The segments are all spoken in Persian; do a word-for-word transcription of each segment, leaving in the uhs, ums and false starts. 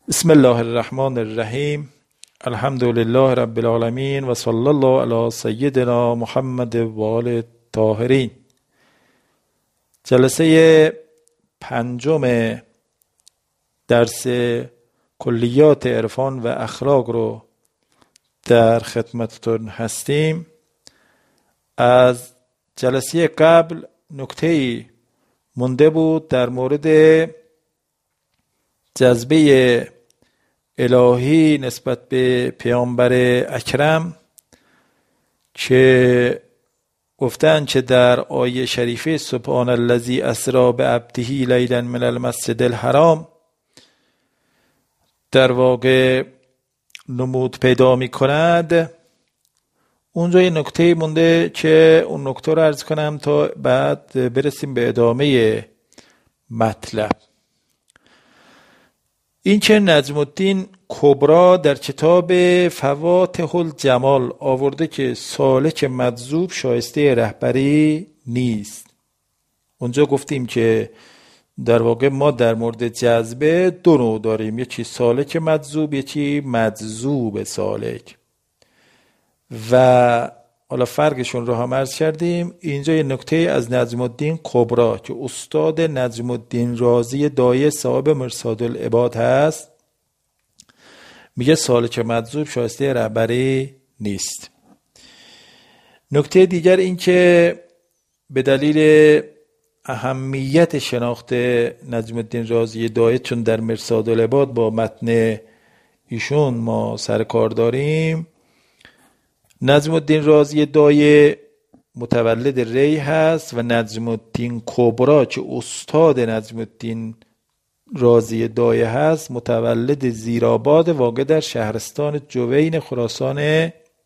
بسم الله الرحمن الرحیم. الحمد لله رب العالمین و صلی الله علی سیدنا محمد و آل الطاهرین. جلسه پنجم درس کلیات عرفان و اخلاق رو در خدمتتون هستیم. از جلسه قبل نکته‌ای مونده بود در مورد جذبه الهی نسبت به پیامبر اکرم که گفتن که در آیه شریفه سبحان الذی اسری بعبده لیلا من المسجد الحرام در واقع نمود پیدا می کند. اونجا یه نکته مونده که اون نکته رو عرض کنم تا بعد برسیم به ادامه مطلب. این که نجم الدین کبرا در کتاب فواتح الجمال آورده که سالک مجذوب شایسته رهبری نیست. اونجا گفتیم که در واقع ما در مورد جذبه دو نوع داریم، یکی سالک مجذوب، یکی مجذوب سالک، و حالا فرقشون رو هم عرض کردیم. اینجا یه نکته از نجم الدین کبرا که استاد نجم الدین رازی دایه صاحب مرصاد العباد هست میگه سالک مجذوب شایسته رهبری نیست. نکته دیگر این که به دلیل اهمیت شناخت نجم الدین رازی دایه، چون در مرصاد العباد با متن ایشون ما سر کار داریم، نجم الدین رازی دایه متولد ری هست و نجم الدین کبرا که استاد نجم الدین رازی دایه هست متولد زیرآباد واقع در شهرستان جوین خراسان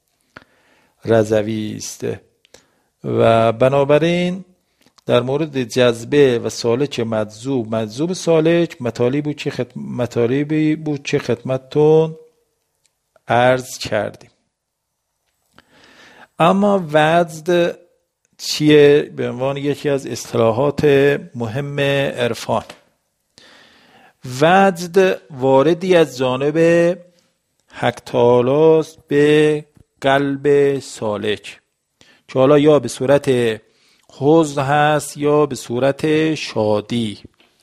رضوی است. و بنابراین در مورد جذبه و سالک مجذوب مجذوب سالک مطالبی بود که خدمت مطالبی بود که خدمتتون عرض کردیم. اما وجد چیه به عنوان یکی از اصطلاحات مهم عرفان؟ وجد واردی از جانب حق تعالی است به قلب سالک که حالا یا به صورت حزن هست یا به صورت شادی،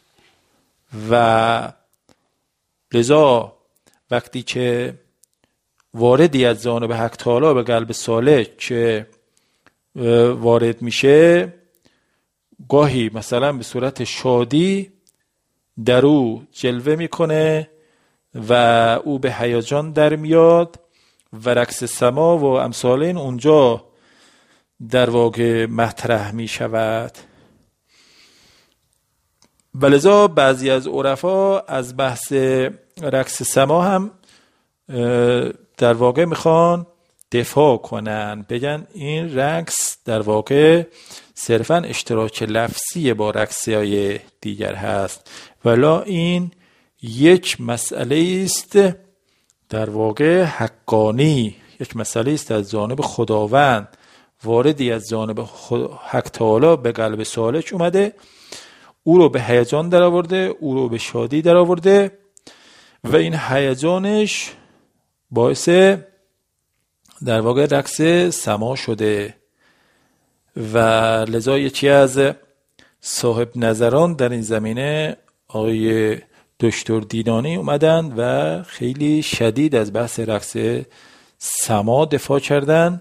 و لذا وقتی که واردی از جانب حق تعالی به قلب سالک که وارد میشه، گاهی مثلا به صورت شادی در او جلوه میکنه و او به هیجان در میاد و رقص سما و امثال این اونجا در واقع مطرح میشود. ولذا بعضی از عرفا از بحث رقص سما هم در واقع میخوان دفاع کنن، بگن این رقص در واقع صرفا اشتراک لفظی با رقصهای دیگر هست، ولی این یک مسئله است در واقع حقانی، یک مسئله است از جانب خداوند، واردی از جانب حق تعالی به قلب سالک اومده، او رو به هیجان در آورده، او رو به شادی در آورده و این هیجانش باعث در واقع رقص سما شده. و لذا یکی از صاحب نظران در این زمینه آقای دکتر دینانی اومدن و خیلی شدید از بحث رقص سما دفاع کردن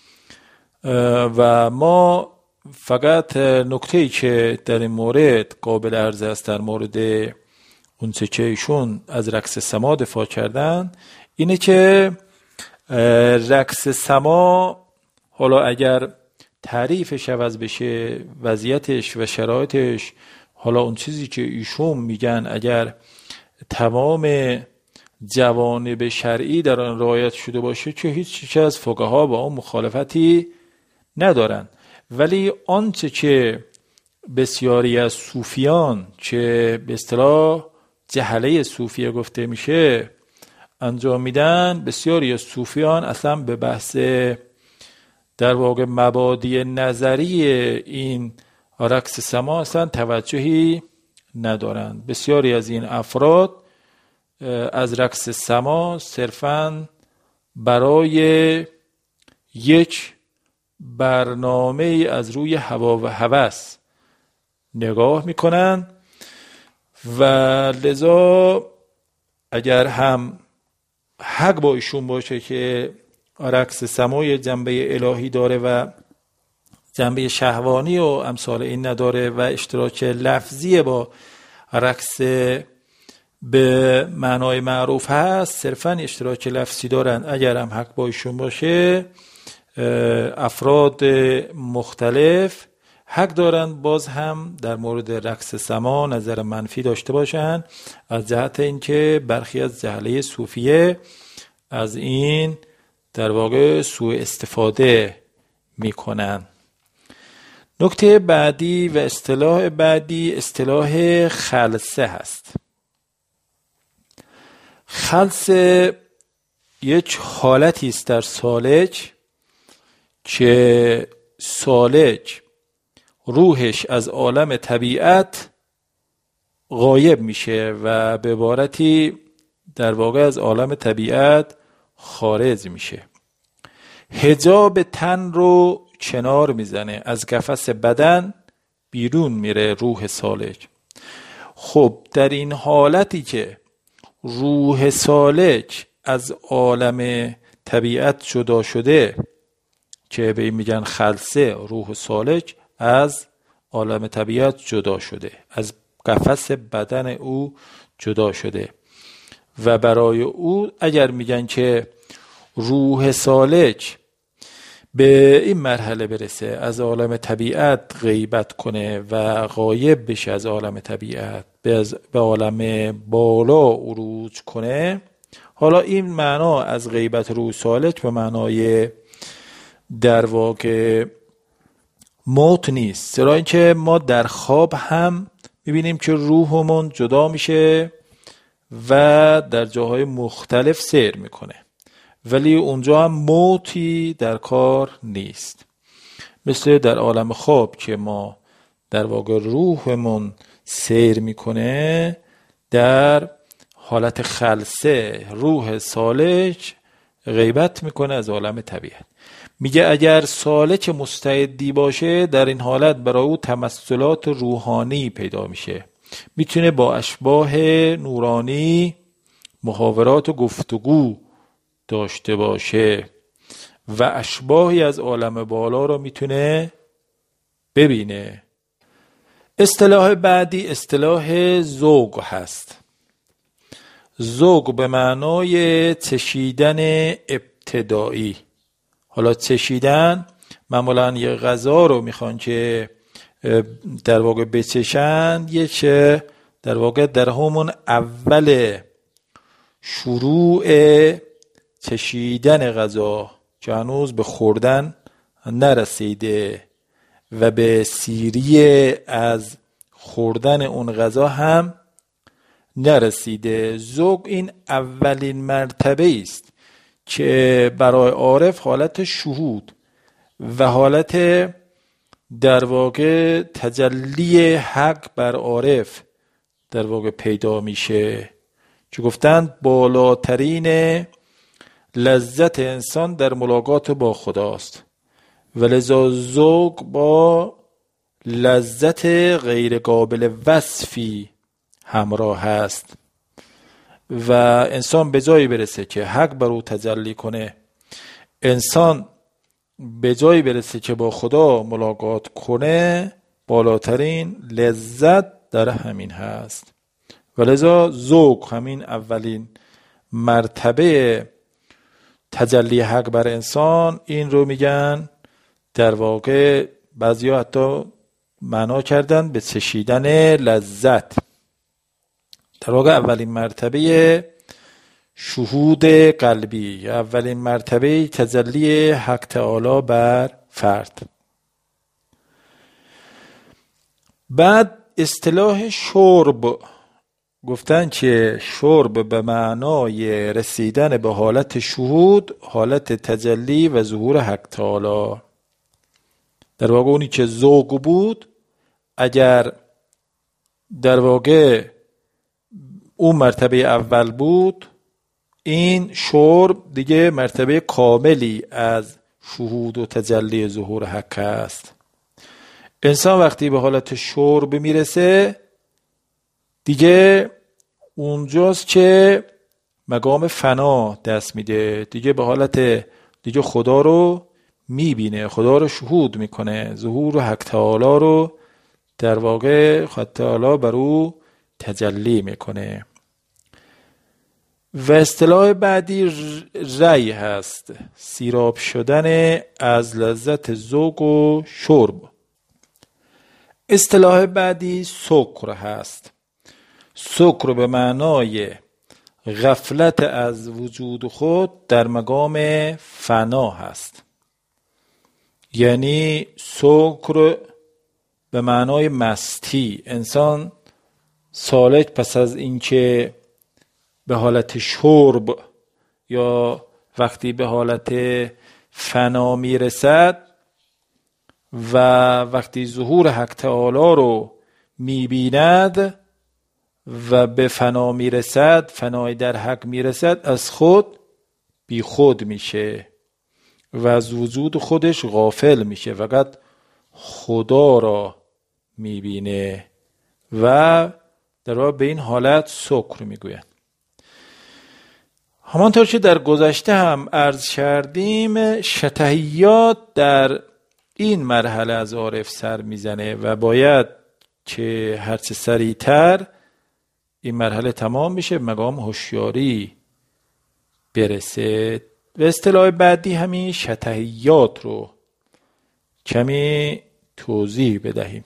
و ما فقط نکته‌ای که در این مورد قابل عرض است در مورد اون چه که ایشون از رقص سما دفاع کردن اینه که رقص سما حالا اگر تعریفش عوض بشه، وضعیتش و شرایطش، حالا اون چیزی که ایشون میگن اگر تمام جوانب شرعی در آن رعایت شده باشه که هیچ چیز از فقها با اون مخالفتی ندارن، ولی آنچه که بسیاری از صوفیان که به اصطلاح جهله صوفیه گفته میشه انجام میدن، بسیاری از صوفیان اصلا به بحث در واقع مبادی نظری این رقص سما اصلا توجهی ندارند. بسیاری از این افراد از رقص سما صرفاً برای یک برنامه از روی هوا و هوس نگاه میکنن و لذا اگر هم حق با ایشون باشه که رقص سما یه جنبه الهی داره و جنبه شهوانی و امثال این نداره و اشتراک لفظی با رقص به معنای معروف هست، صرفاً اشتراک لفظی دارن، اگر هم حق با ایشون باشه افراد مختلف حق دارن باز هم در مورد رقص سما نظر منفی داشته باشن، از جهت اینکه برخی از جهله صوفیه از این در واقع سوء استفاده میکنن. نکته بعدی و اصطلاح بعدی اصطلاح خلسه هست. خلسه یک حالتی است در سالک که سالک روحش از عالم طبیعت غایب میشه و به عبارتی در واقع از عالم طبیعت خارج میشه. حجاب تن رو کنار میزنه، از قفس بدن بیرون میره روح سالک. خب در این حالتی که روح سالک از عالم طبیعت جدا شده که به این میگن خلسه، روح سالک از عالم طبیعت جدا شده، از قفس بدن او جدا شده و برای او اگر میگن که روح سالک به این مرحله برسه از عالم طبیعت غیبت کنه و غایب بشه از عالم طبیعت به عالم بالا عروج کنه، حالا این معنا از غیبت روح سالک به معنای در واقع موت نیست، چرا اینکه ما در خواب هم میبینیم که روحمون جدا میشه و در جاهای مختلف سیر میکنه، ولی اونجا هم موتی در کار نیست. مثل در عالم خواب که ما در واقع روحمون سیر میکنه، در حالت خلسه روح سالک غیبت میکنه از عالم طبیعت. میگه اگر سالک مستعدی باشه در این حالت برای او تمثلات روحانی پیدا میشه، میتونه با اشباح نورانی محاورات و گفتگو داشته باشه و اشباحی از عالم بالا رو میتونه ببینه. اصطلاح بعدی اصطلاح ذوق هست. ذوق به معنای چشیدن ابتدایی. حالا چشیدن معمولا یه غذا رو میخوان که در واقع بچشن، یه چه در واقع در همون اول شروع چشیدن غذا که هنوز به خوردن نرسیده و به سیری از خوردن اون غذا هم نرسیده. ذوق این اولین مرتبه است که برای عارف حالت شهود و حالت در واقع تجلی حق بر عارف در واقع پیدا میشه، که گفتند بالاترین لذت انسان در ملاقات با خداست و لذا ذوق با لذت غیر قابل وصفی همراه هست و انسان به جایی برسه که حق بر او تجلی کنه، انسان به جایی برسه که با خدا ملاقات کنه، بالاترین لذت در همین هست و لذا ذوق همین اولین مرتبه تجلی حق بر انسان. این رو میگن در واقع بعضیا حتی معنا کردن به چشیدن لذت. در واقع اولین مرتبه شهود قلبی، اولین مرتبه تجلی حق تعالی بر فرد. بعد اصطلاح شرب. گفتن که شرب به معنای رسیدن به حالت شهود، حالت تجلی و ظهور حق تعالی. در واقع اونی که ذوق بود اگر در واقع اون مرتبه اول بود، این شرب دیگه مرتبه کاملی از شهود و تجلی ظهور حق است. انسان وقتی به حالت شرب میرسه دیگه اونجاست که مقام فنا دست میده، دیگه به حالت دیگه خدا رو میبینه، خدا رو شهود میکنه، ظهور حق تعالی رو در واقع خدا تعالی بر او تجلی میکنه. و اصطلاح بعدی ری هست، سیراب شدن از لذت ذوق و شرب. اصطلاح بعدی سکر هست. سکر به معنای غفلت از وجود خود در مقام فنا هست. یعنی سکر به معنای مستی. انسان سالک پس از اینکه به حالت شرب یا وقتی به حالت فنا میرسد و وقتی ظهور حق تعالی رو میبیند و به فنا میرسد، فنای در حق میرسد، از خود بی خود میشه و از وجود خودش غافل میشه، فقط خدا را میبینه و در واقع به این حالت سکر میگوید. همانطور که در گذشته هم عرض کردیم، شطحیات در این مرحله از عارف سر میزنه و باید که هرچه سریعتر این مرحله تمام بشه، مقام هوشیاری برسه. و اصطلاح بعدی همین شطحیات رو کمی توضیح بدهیم.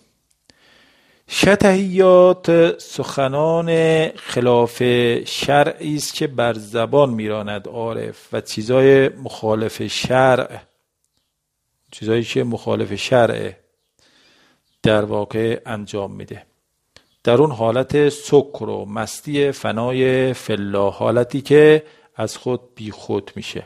شطحیات سخنان خلاف شرعی است که بر زبان میراند عارف و چیزای مخالف شرع، چیزایی که مخالف شرع در واقع انجام میده. در اون حالت سکر و مستی فنای فلا، حالتی که از خود بی خود میشه.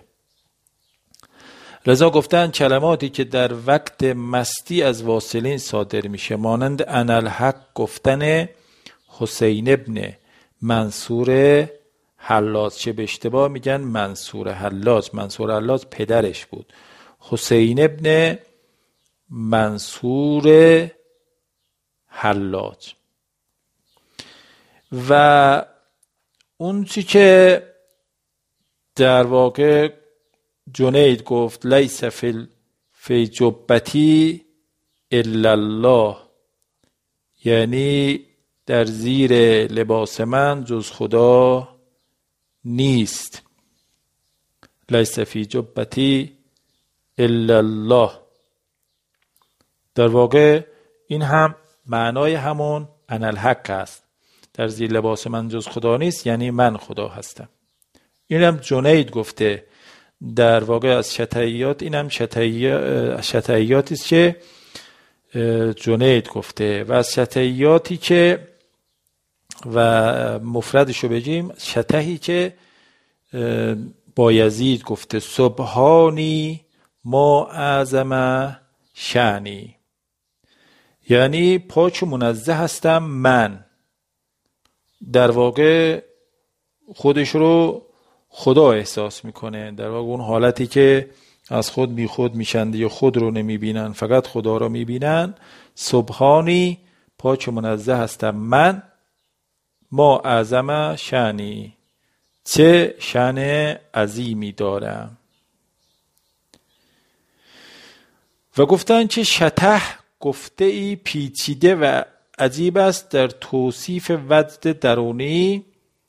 لذا گفتن کلماتی که در وقت مستی از واصلین صادر میشه، مانند انالحق گفتن حسین ابن منصور حلاج، چه به اشتباه میگن منصور حلاج، منصور حلاج پدرش بود، حسین ابن منصور حلاج. و اون چی که در واقع جنید گفت لیس فی فی جبتی الا الله، یعنی در زیر لباس من جز خدا نیست. لیس فی جبتی الا الله، در واقع این هم معنای همون انالحق است. در زیر لباس من جز خدا نیست یعنی من خدا هستم. این هم جنید گفته. در واقع از شطحیات، این هم شطحیاتی است که جنید گفته. و از شطحیاتی که و مفردشو بگیم، شطحی که بایزید گفته سبحانی ما اعظم شانی، یعنی پاک منزه هستم من. در واقع خودش رو خدا احساس میکنه، در واقع اون حالتی که از خود بی خود میشن یا خود رو نمیبینن، فقط خدا رو میبینن. سبحانی پاک منزه هستم من، ما اعظم شانی چه شأن عظیمی دارم. و گفتن که شطح گفته ای پیچیده و عجیب است در توصیف وجد درونی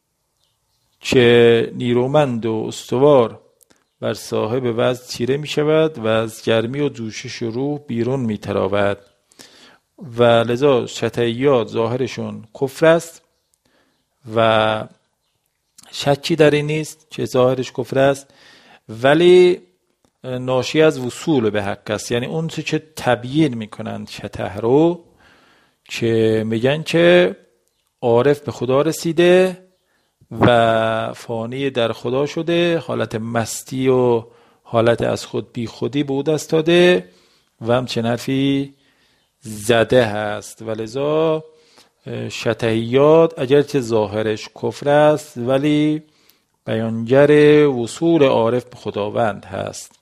که نیرومند و استوار بر صاحب وجد چیره می شود و از گرمی و جوشش روح بیرون می تراود. و لذا شطحیات ظاهرشون کفر است و شکی در این نیست که ظاهرش کفر است، ولی ناشی از وصول به حق است. یعنی اون چه که تبیین میکنن شطح رو، که میگن که عارف به خدا رسیده و فانی در خدا شده، حالت مستی و حالت از خود بی خودی به او دست داده و همچنین حرفی زده هست. و لذا شطحیات اگرچه ظاهرش کفر است ولی بیانگر وصول عارف به خداوند هست.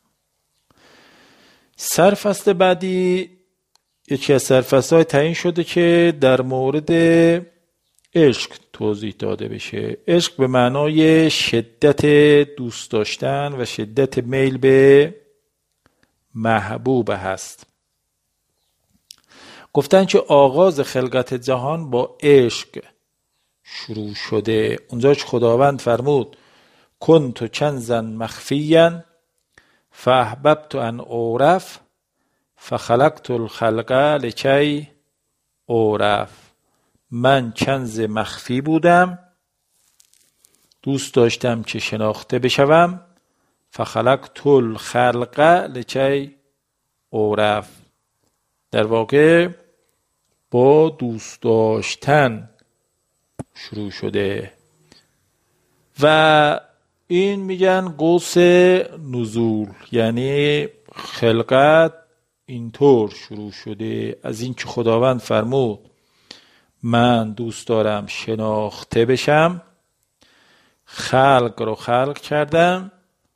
سرفصل بعدی یکی از سرفصل‌های تعیین شده که در مورد عشق توضیح داده بشه. عشق به معنای شدت دوست داشتن و شدت میل به محبوب هست. گفتن که آغاز خلقت جهان با عشق شروع شده. اونجا که خداوند فرمود کنت کنزا مخفیا فاحببت ان اعرف فخلقت الخلق لکی اعرف. من کنز مخفی بودم، دوست داشتم که شناخته بشوم. فخلقت الخلق لکی اعرف. در واقع با دوست داشتن شروع شده و این میگن قوس نزول، یعنی خلقت اینطور شروع شده از این که خداوند فرمود من دوست دارم شناخته بشم، خلق رو خلق کردم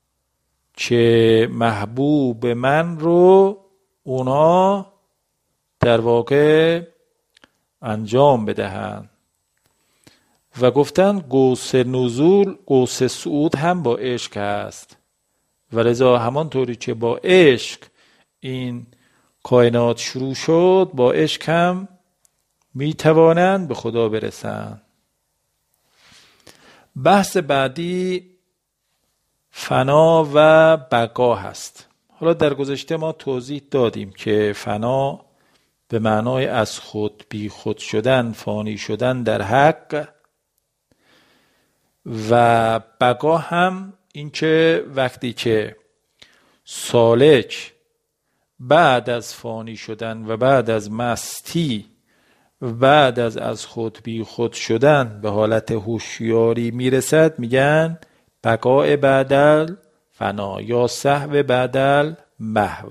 که محبوب من رو اونا در واقع انجام بدهن. و گفتن قوس نزول قوس صعود هم با عشق هست و لذا همانطوری که با عشق این کائنات شروع شد با عشق هم می توانند به خدا برسند. بحث بعدی فنا و بقا هست. حالا در گذشته ما توضیح دادیم که فنا به معنای از خود بی خود شدن، فانی شدن در حق، و بقا هم این که وقتی که سالک بعد از فانی شدن و بعد از مستی و بعد از از خود بی خود شدن به حالت هوشیاری میرسد میگن بقاء بعدل فنا یا سهو بعدل محو.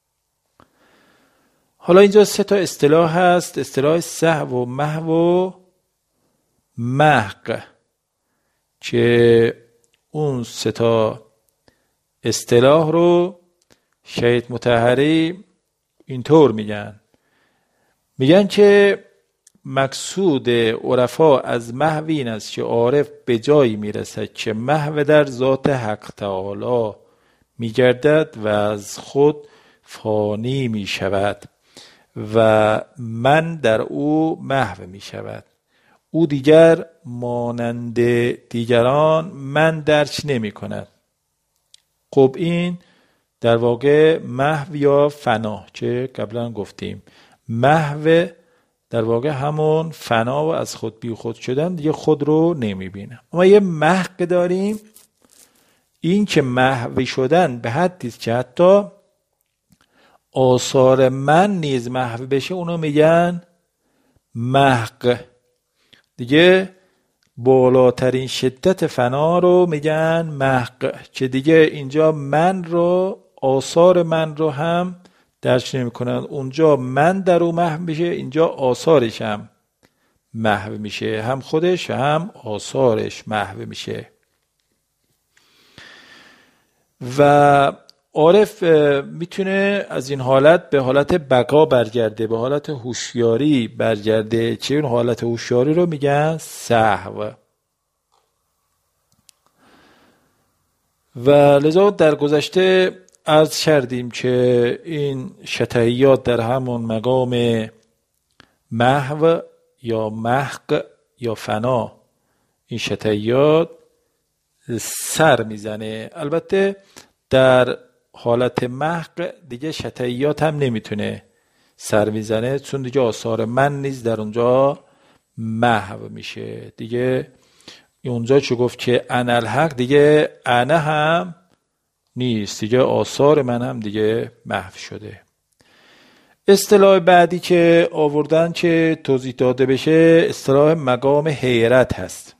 حالا اینجا سه تا اصطلاح هست، اصطلاح سهو و محو و محق، که اون سه تا اصطلاح رو شهید مطهری اینطور میگن میگن که مقصود عرفا از محو این است که عارف به جایی میرسد که محو در ذات حق تعالی میگردد و از خود فانی میشود و من در او محو میشود. او دیگر مانند دیگران من درک نمی کند. خب این در واقع محو یا فنا که قبلا گفتیم. محو در واقع همون فنا و از خود بی خود شدن، دیگه خود رو نمی بینه. اما یه محق داریم، این که محو شدن به حدی که حتی آثار من نیز محو بشه اونو میگن محق. دیگه بالاترین شدت فنا رو میگن محق، که دیگه اینجا من رو آثار من رو هم درک نمی کنن. اونجا من در او محو میشه، اینجا آثارش هم محو میشه، هم خودش هم آثارش محو میشه. و عارف میتونه از این حالت به حالت بقا برگرده، به حالت هوشیاری برگرده، چه اون حالت هوشیاری رو میگن سهو. و لذا در گذشته عرض کردیم که این شطحیات در همون مقام محو یا محق یا فنا این شطحیات سر میزنه. البته در حالت محق دیگه شطحیات هم نمیتونه سر میزنه، چون دیگه آثار من نیز در اونجا محو میشه. دیگه اونجا چه گفت که انا الحق، دیگه انا هم نیست، دیگه آثار من هم دیگه محو شده. اصطلاح بعدی که آوردن که توضیح داده بشه اصطلاح مقام حیرت هست.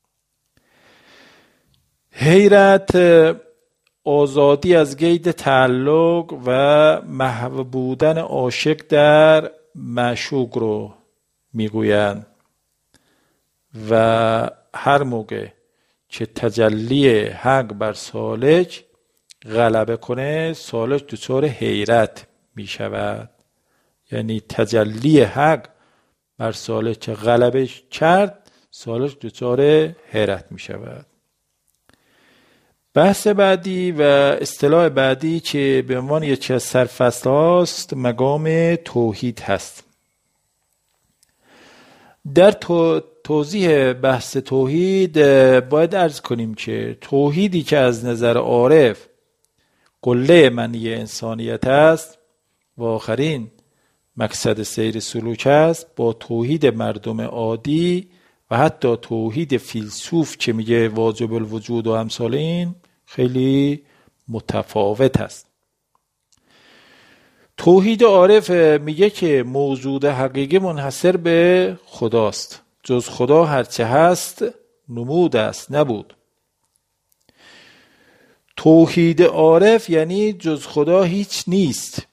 حیرت آزادی از قید تعلق و محو بودن عاشق در معشوق رو میگویند. و هر موقع که تجلی حق بر سالک غلبه کنه سالک دچار حیرت می شود. یعنی تجلی حق بر سالک که غلبه کرد سالک دچار حیرت می شود. بحث بعدی و اصطلاح بعدی که به عنوان یکی از سرفصل هاست مقام توحید هست. در تو توضیح بحث توحید باید عرض کنیم که توحیدی که از نظر عارف قله منی انسانیت است و آخرین مقصد سیر سلوک است، با توحید مردم عادی و حتی توحید فیلسوف که میگه واجب الوجود و امثال این خیلی متفاوت است. توحید عارف میگه که موجود حقیقی منحصر به خداست، جز خدا هرچه هست نمود است نبود. توحید عارف یعنی جز خدا هیچ نیست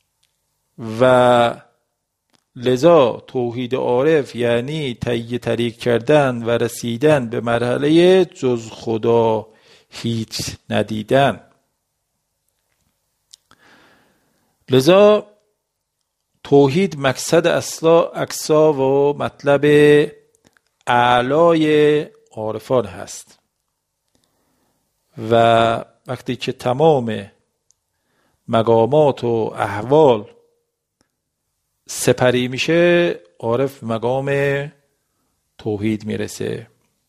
و لذا توحید عارف یعنی طی طریق کردن و رسیدن به مرحله جز خدا هیچ ندیدن. لذا توحید مقصد اصلا اقصا و مطلب اعلای عارفان هست و وقتی که تمام مقامات و احوال سپری میشه عارف مقام توحید میرسه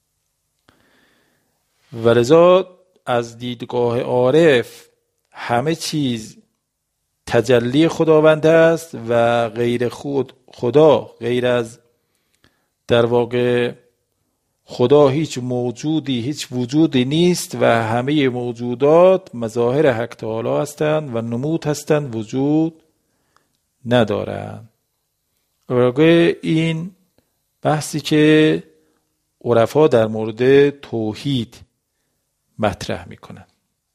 و لذا از دیدگاه عارف همه چیز تجلی خداوند است و غیر خود خدا، غیر از در واقع خدا هیچ موجودی هیچ وجودی نیست و همه موجودات مظاهر حق تعالی هستند و نمود هستند، وجود ندارند. واقع این بحثی که عرفا در مورد توحید مطرح میکنن.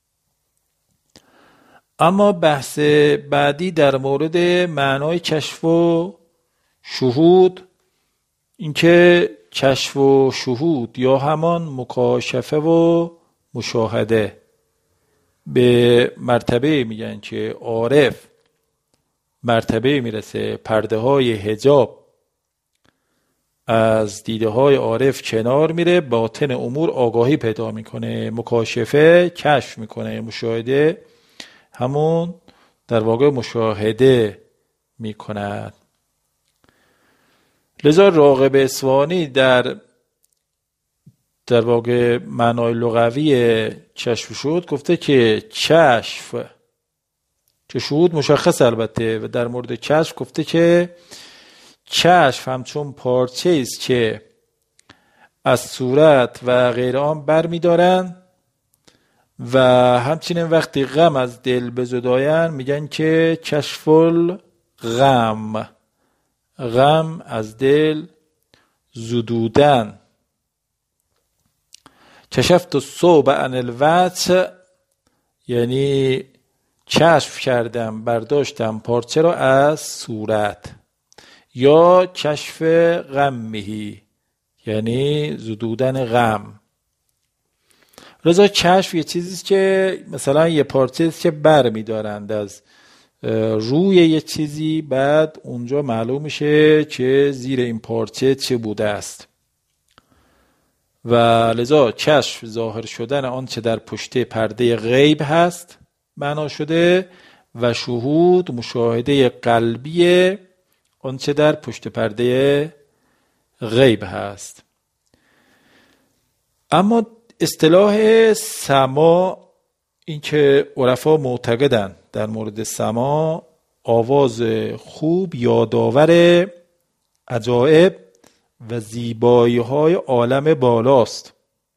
اما بحث بعدی در مورد معنای کشف و شهود، اینکه کشف و شهود یا همان مکاشفه و مشاهده به مرتبه میگن که عارف مرتبه میرسه پرده های حجاب از دیده های عارف کنار میره، باطن امور آگاهی پیدا میکنه، مکاشفه کشف میکنه، مشاهده همون در واقع مشاهده میکند. لذا راغب اصفهانی در در واقع معنای لغوی کشف و شهود گفته که کشف که شهود مشخص البته و در مورد کشف گفته که کشف همچون پارچه است که از صورت و غیر آن بر می دارن و همچنین وقتی غم از دل بزداین میگن که کشف الغم، غم از دل زدودن. کشفت الثوب عن الوجه یعنی کشف کردم برداشتم پارچه را از صورت، یا کشف غمهی یعنی زدودن غم. رضا کشف یه چیزیست که مثلا یه پارچه است که بر می‌دارند از روی یه چیزی، بعد اونجا معلوم میشه که زیر این پارچه چه بوده است و لذا کشف ظاهر شدن آنچه در پشت پرده غیب هست معنا شده و شهود مشاهده قلبی آنچه در پشت پرده غیب هست. اما اصطلاح سما، این که عرفا معتقدن در مورد سما آواز خوب یادآور عجایب و زیبایی های عالم بالاست.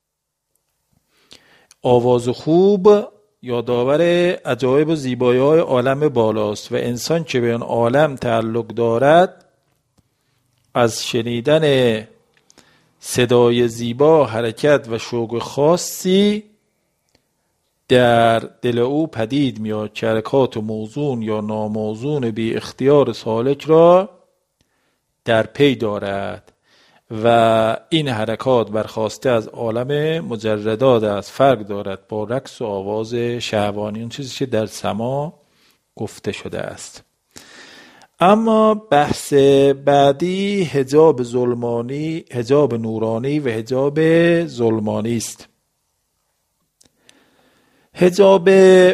آواز خوب یادآور عجایب و زیبایی های عالم بالاست و انسان که به آن عالم تعلق دارد از شنیدن صدای زیبا حرکت و شوق خاصی در دل او پدید میاد که حرکات موزون یا ناموزون بی اختیار سالک را در پی دارد و این حرکات برخواسته از عالم مجردات است، فرق دارد با رقص و آواز شهوانی، اون چیزی که در سما گفته شده است. اما بحث بعدی حجاب ظلمانی، حجاب نورانی و حجاب ظلمانی است. حجاب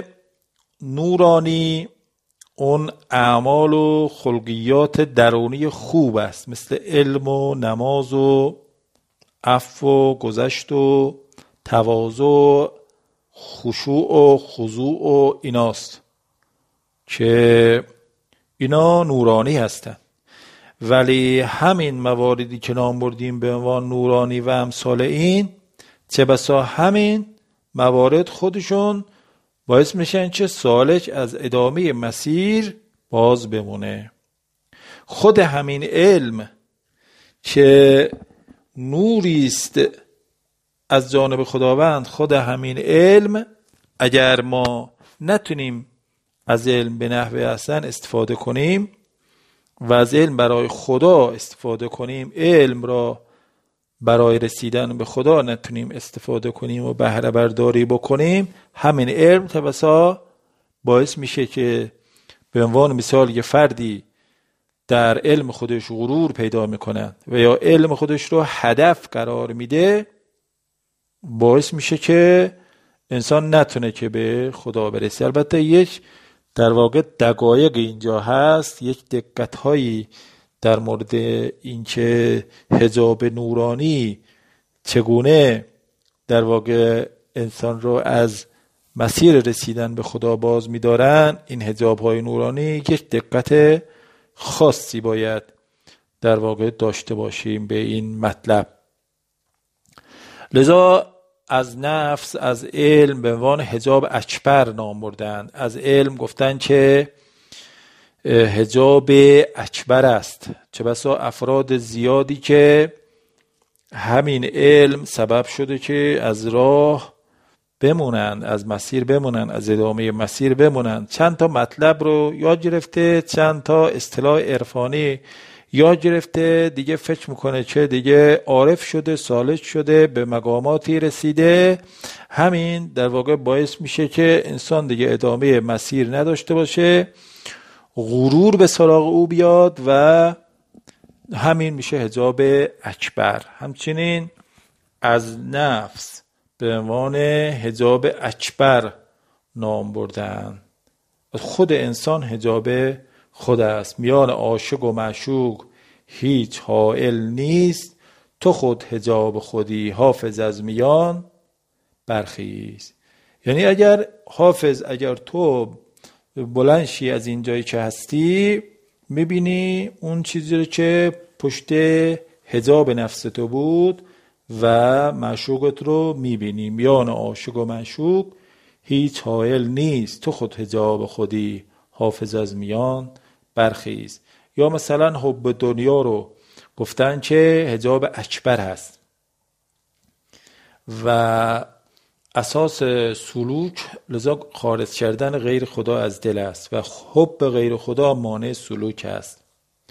نورانی اون اعمال و خلقیات درونی خوب است، مثل علم و نماز و عفو و گذشت و تواضع و خشوع و خضوع و ایناست که اینا نورانی هستند. ولی همین مواردی که نام بردیم به عنوان نورانی و امثال این، چه بسا همین موارد خودشون باعث میشن چه سالک از ادامه مسیر باز بمونه. خود همین علم که نوری است از جانب خداوند، خود همین علم اگر ما نتونیم از علم به نحو احسن استفاده کنیم و از علم برای خدا استفاده کنیم، علم را برای رسیدن به خدا نتونیم استفاده کنیم و بهره برداری بکنیم، همین علم توسا باعث میشه که به عنوان مثال یه فردی در علم خودش غرور پیدا میکنه و یا علم خودش رو هدف قرار میده، باعث میشه که انسان نتونه که به خدا برسه. البته یک در واقع دقایق اینجا هست، یک دقت هایی در مورد اینکه حجاب نورانی چگونه در واقع انسان رو از مسیر رسیدن به خدا باز می‌دارن. این حجاب های نورانی یک دقت خاصی باید در واقع داشته باشیم به این مطلب. لذا از نفس، از علم به عنوان حجاب اکبر نام بردن. از علم گفتن که حجاب اکبر است، چه بسا افراد زیادی که همین علم سبب شده که از راه بمونن، از مسیر بمونن، از ادامه مسیر بمونن. چند تا مطلب رو یاد گرفته، چند تا اصطلاح عرفانی یاد گرفته، دیگه فکر میکنه که دیگه عارف شده، سالک شده، به مقاماتی رسیده. همین در واقع باعث میشه که انسان دیگه ادامه مسیر نداشته باشه، غرور به سراغ او بیاد و همین میشه حجاب اکبر. همچنین از نفس به عنوان حجاب اکبر نام بردن. خود انسان حجاب خود است، میان عاشق و معشوق هیچ حائل نیست، تو خود حجاب خودی حافظ از میان برخیز. یعنی اگر حافظ، اگر تو بلند شی از این جایی که هستی، میبینی اون چیزی رو که پشت حجاب نفس تو بود و معشوقت رو میبینی. میان عاشق و معشوق هیچ حائل نیست، تو خود حجاب خودی حافظ از میان برخیز. یا مثلا حب دنیا رو گفتن که حجاب اکبر هست و اساس سلوک، لذا خارج کردن غیر خدا از دل است و حب غیر خدا مانع سلوک است.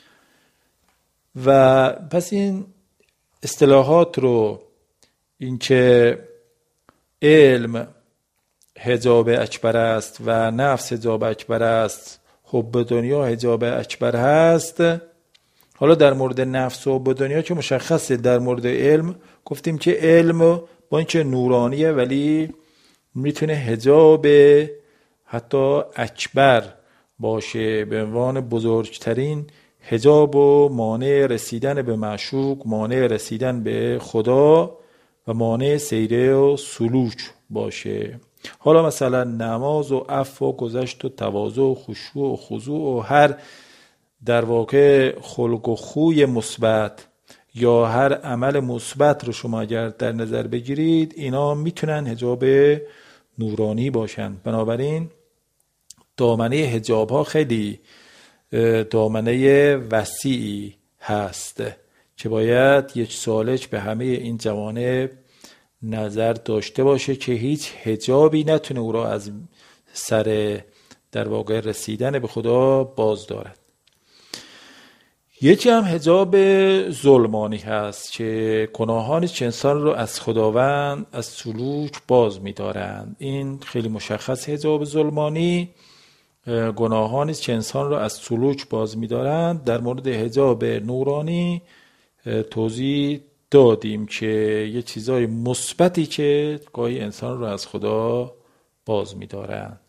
و پس این اصطلاحات رو، این که علم حجاب اکبر است و نفس حجاب اکبر است، حب دنیا حجاب اکبر هست. حالا در مورد نفس و حب دنیا که مشخصه، در مورد علم گفتیم که علم با اینکه نورانیه ولی میتونه حجاب حتی اکبر باشه، به عنوان بزرگترین حجاب و مانع رسیدن به معشوق، مانع رسیدن به خدا و مانع سیره و سلوک باشه. حالا مثلا نماز و عفو و گذشت و تواضع و خشوع و خضوع و هر در واقع خلق و خوی مثبت یا هر عمل مثبت رو شما اگر در نظر بگیرید، اینا میتونن حجاب نورانی باشن. بنابراین دامنه حجاب ها خیلی دامنه وسیعی هست که باید یک سالک به همه این جوانب نظر داشته باشه که هیچ حجابی نتونه او را از سر در واقع رسیدن به خدا باز دارد. یکی هم حجاب ظلمانی هست که گناهان انسان رو از خداوند از سلوک باز می‌دارند. این خیلی مشخص، حجاب ظلمانی گناهانی که انسان رو از سلوک باز می‌دارند. در مورد حجاب نورانی توضیح دادیم که یه چیزای مثبتی که گاهی انسان رو از خدا باز می‌دارند.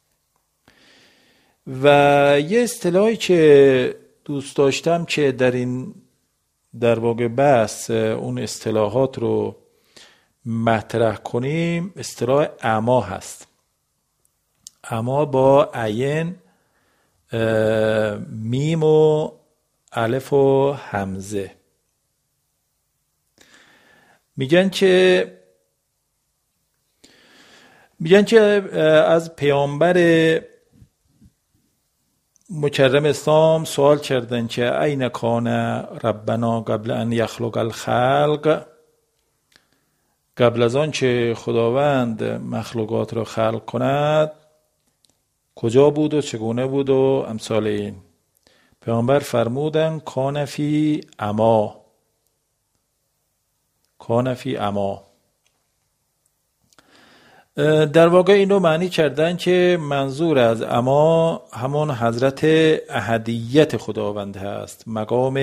و یه اصطلاحی که دوست داشتم که در این در واقع بحث اون اصطلاحات رو مطرح کنیم، اصطلاح عما هست. عما با عین، میم و الف و همزه. میگن که میگن که از پیامبر مکرم اسلام سوال کردن که این کان ربنا قبل ان یخلق الخلق، قبل از آن که خداوند مخلوقات را خلق کند کجا بود و چگونه بود و امثال این. پیامبر فرمودن کان فی عما، کان فی عما. در واقع این رو معنی کردن که منظور از عما همون حضرت احدیت خداوند هست، مقام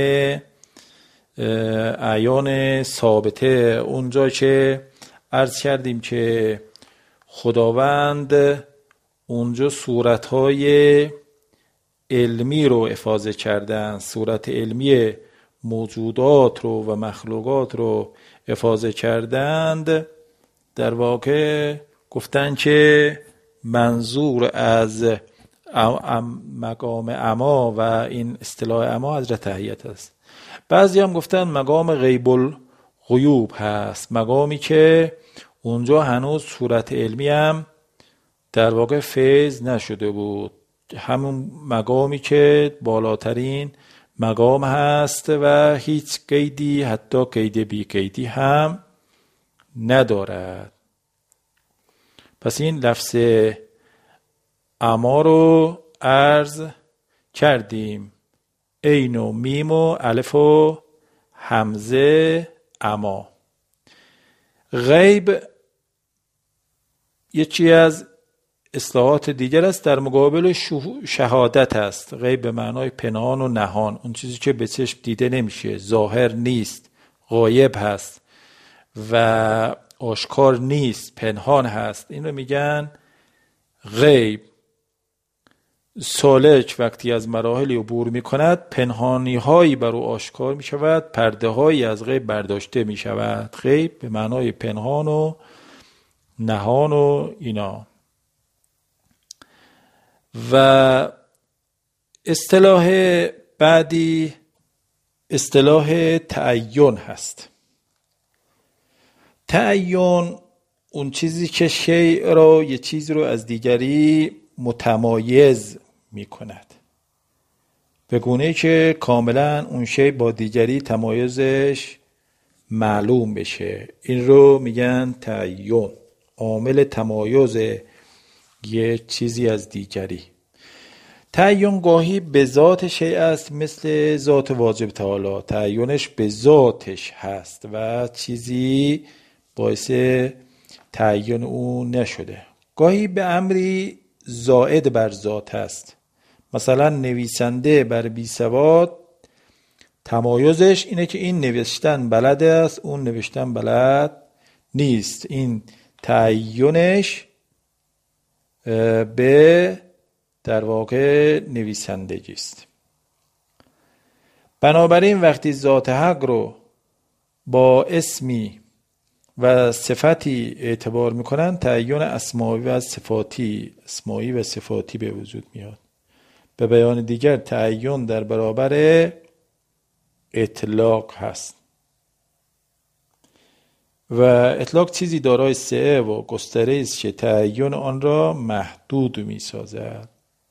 اعیان ثابته. اونجا که عرض کردیم که خداوند اونجا صورتهای علمی رو افاضه کردن، صورت علمی موجودات رو و مخلوقات رو افاضه کردند. در واقع گفتن که منظور از مقام عما و این اصطلاح عما حضرت احدیت است. بعضی هم گفتن مقام غیب الغیوب هست، مقامی که اونجا هنوز صورت علمی هم در واقع فیض نشده بود، همون مقامی که بالاترین مقام هست و هیچ قیدی، حتی قید بی قیدی هم ندارد. پس این لفظ عما رو عرض کردیم، عین و میم و الف و همزه عما. غیب یکی از اصطلاحات دیگر است، در مقابل شهادت است. غیب به معنای پنهان و نهان، اون چیزی که به چشم دیده نمیشه، ظاهر نیست، غایب هست و آشکار نیست، پنهان هست، این رو میگن غیب. سالک وقتی از مراحلی عبور میکند پنهانی هایی بر او آشکار میشود، پرده هایی از غیب برداشته میشود. غیب به معنای پنهان و نهان و اینا. و اصطلاح بعدی اصطلاح تعین هست. تعین اون چیزی که شیء را، یه چیز رو از دیگری متمایز می کند، به گونه‌ای که کاملا اون شیء با دیگری تمایزش معلوم بشه. این رو میگن تعین، عامل تمایز یه چیزی از دیگری. تعین گاهی به ذات شیء است، مثل ذات واجب تعالی، تعینش به ذاتش هست و چیزی باعث تعین او نشده. گاهی به امری زائد بر ذات است، مثلا نویسنده بر بی سواد تمایزش اینه که این نوشتن بلد است، اون نوشتن بلد نیست. این تعینش به در واقع نویسندگی است. بنابراین وقتی ذات حق رو با اسمی و صفتی اعتبار میکنن، تعین اسمایی و صفاتی اسمایی و صفاتی به وجود میاد. به بیان دیگر تعین در برابر اطلاق هست و اطلاق چیزی دارای سعه و گستره است که تعین آن را محدود میسازد.